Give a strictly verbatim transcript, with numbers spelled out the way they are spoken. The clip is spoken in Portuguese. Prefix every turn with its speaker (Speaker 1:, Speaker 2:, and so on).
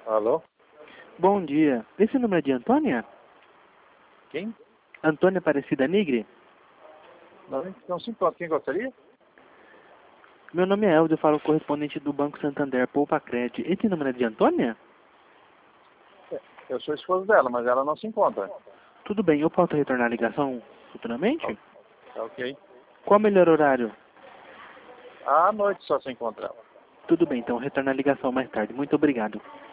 Speaker 1: Alô?
Speaker 2: Bom dia. Esse número é de Antônia?
Speaker 1: Quem?
Speaker 2: Antônia Aparecida Nigre?
Speaker 1: Não, não se importa. Quem gostaria?
Speaker 2: Meu nome é Elvio, eu falo correspondente do Banco Santander, Poupa Cred. Esse número é de Antônia?
Speaker 1: Eu sou esposo dela, mas ela não se encontra.
Speaker 2: Tudo bem, eu posso retornar a ligação futuramente?
Speaker 1: Tá ok.
Speaker 2: Qual o melhor horário?
Speaker 1: À noite só se encontra ela.
Speaker 2: Tudo bem, então retornar a ligação mais tarde. Muito obrigado.